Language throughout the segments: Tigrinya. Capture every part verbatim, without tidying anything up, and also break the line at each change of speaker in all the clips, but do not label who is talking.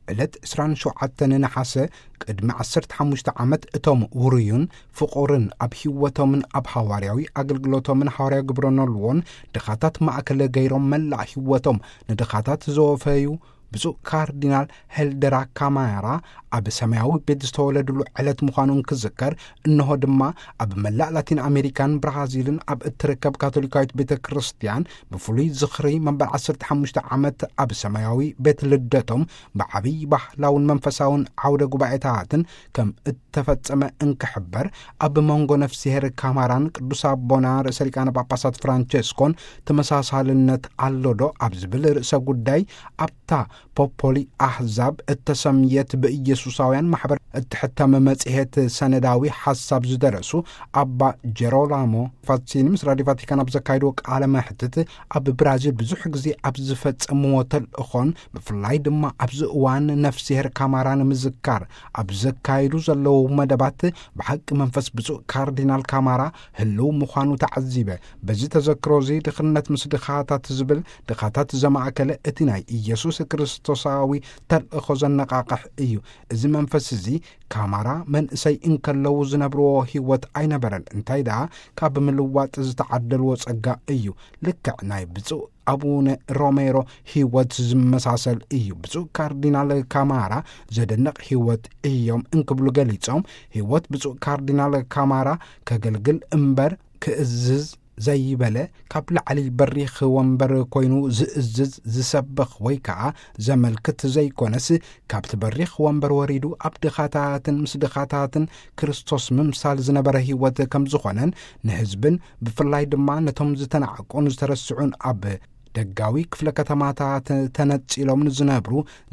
ዕለት عشرين وسبعة نحاسة ቅድሚ عشرة وخمسة ዓመት እቶም ውሩዩን ፍቑርን ኣብ ህይወቶምን ኣብ ሐዋርያዊ ኣገልግሎቶምን ሐዋርያዊ ግብረኖልዎን ድኻታት ማእከለ ገይሮም መላእ ህይወቶም ንድኻታት ዘወፈዩ ብፁዕ ካርዲናል ሄልደራ ካማራ ኣብ ሰማያዊ ቤት ዝተወለድሉ ዕለት ምዃኑን ክዝከር እንሆ ድማ ኣብ መላእ ላቲን ኣሜሪካን ብራዚልን ኣብ እትርከብ ካቶሊካዊት ቤተ ክርስቲያን ብፍሉይ ዝኽሪ መንበል عشرة وخمسة ዓመት ኣብ ሰማያዊ ቤት ልደቶም ብዓብይ ባህላውን መንፈሳውን ዓውደ ጉባኤታትን ከም እተፈጸመ እንክሕበር ኣብ መንጎ ነፍሲሄር ካማራን ቅዱስ አቦና ርእሰ ሊቃነ ጳጳሳት ፍራንቼስኮን ተመሳሳልነት አሎዶ ኣብ ዝብል ርእሰ ጉዳይ ኣብታ ፖፖሊ አሕዛብ እተሰምየት በኢየሱሳውያን ማሕበር እትሕተመ መጽሔት ሰነዳዊ ሐሳብ ዝደረሱ አባ ጀሮላሞ ፋሲኒ ምስ ራድዮ ቫቲካን ኣብ ዘካይዶ ቃለ መሕትት ኣብ ብራዚል ብዙሕ ጊዜ ኣብ ዝፈጸምዎ ተልእኾን ብፍላይ ድማ ኣብዚ እዋን ነፍሲሄር ካማራን ምዝካር ኣብ ዘካይዱ ዘለዉ መደባት ብሓቂ መንፈስ ብፁዕ ካርዲናል ካማራ ህልው ምዃኑ ተዓዚበ በዚ ተዘክሮ እዚ ድኽነት ምስ ድኻታት ዝብል ድኻታት ዘማእከለ እቲ ናይ ኢየሱስ ክርስቶሳዊ ተልእኾ ዘነቃቅሕ እዩ እዚ መንፈስ እዚ ካማራ መንእሰይ እንከለው ዝነብርዎ ህይወት ኣይነበረን እንታይ ደኣ ካብ ምልዋጥ ዝተዓደልዎ ጸጋ እዩ ልክዕ ናይ ብፁዕ አቡነ ሮሜሮ ህይወት ዝመሳሰል እዩ ብፁዕ ካርዲናል ካማራ ዘደነቕ ህይወት እዮም እንክብሉ ገሊጾም ህይወት ብፁዕ ካርዲናል ካማራ ከገልግል እምበር ክእዝዝ ዘይበለ ካብ ላዕሊ በሪኽ ወንበር ኮይኑ ዝእዝዝ ዝሰብኽ ወይ ከዓ ዘመልክት ዘይኮነስ ካብቲ በሪኽ ወንበር ወሪዱ ኣብ ድኻታትን ምስ ድኻታትን ክርስቶስ ምምሳል ዝነበረ ህይወት ከም ዝኾነን ንህዝብን ብፍላይ ድማ ነቶም ዝተናዕቁን ዝተረስዑን ኣብ ደጋዊ ክፍለ ከተማታት ተነጺሎም ዝነብሩ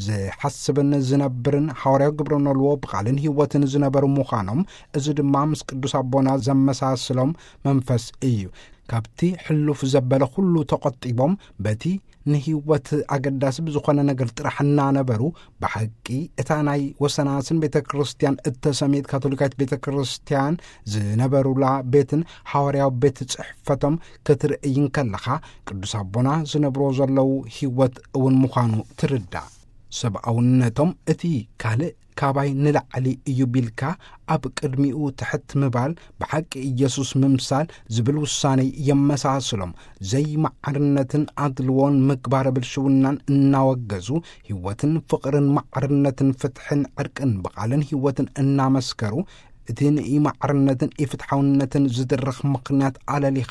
ዝሐስብን ዝነብርን ሐዋርያዊ ግብረኖልዎ ብቃልን ህይወትን ዝነበሩ ምዃኖም እዚ ድማ ምስ ቅዱስ አቦና ዘመሳስሎም መንፈስ እዩ ካብቲ ሕሉፍ ዘበለ ሁሉ ተቆጢቦም በቲ ንህይወት አገዳሲ ብዝኾነ ነገር ጥራሕና ነበሩ በሐቂ እታ ናይ ወሰናስን ቤተ ክርስቲያን እተሰሜት ካቶሊካዊት ቤተ ክርስቲያን ዝነበሩላ ቤትን ሐዋርያዊ ቤት ጽሕፈቶም ክትርእይን ከለኻ ቅዱስ አቦና ዝነብሮ ዘለው ህይወት እውን ምዃኑ ትርዳ ሰብኣውነቶም እቲ ካልእ ካባይ ንላዕሊ እዩ ቢልካ ኣብ ቅድሚኡ ትሕት ምባል ብሓቂ ኢየሱስ ምምሳል ዝብል ውሳኔ የመሳስሎም ዘይማዕርነትን አድልዎን ምግባረ ብልሽውናን እናወገዙ ህይወትን ፍቅርን ማዕርነትን ፍትሕን ዕርቅን በቃልን ህይወትን እናመስከሩ እቲ ንኢማዕርነትን ኢፍትሐውነትን ዝድርኽ ምኽንያት አለሊኻ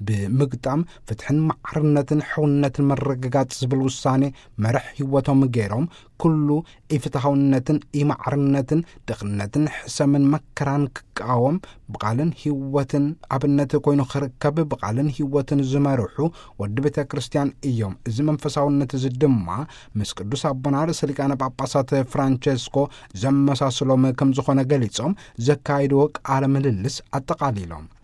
ብምግጣም ፍትሕን ማዕርነትን ሕውነትን መረጋጋጽ ዝብል ውሳኔ መርሕ ህይወቶም ገይሮም ኩሉ ኢፍትሐውነትን ኢማዕርነትን ድኽነትን ሕሰምን መከራን ክቃወም በቃልን ህይወትን ኣብነት ኮይኑ ክርከብ በቃልን ህይወትን ዝመርሑ ወዲ ቤተ ክርስቲያን እዮም እዚ መንፈሳውነት እዚ ድማ ምስ ቅዱስ አቦና ርእሰ ሊቃነ ጳጳሳት ፍራንቼስኮ ዘመሳስሎም ከም ዝኾነ ገሊጾም ዘካይዶ ቃለ ምልልስ አጠቃሊሎም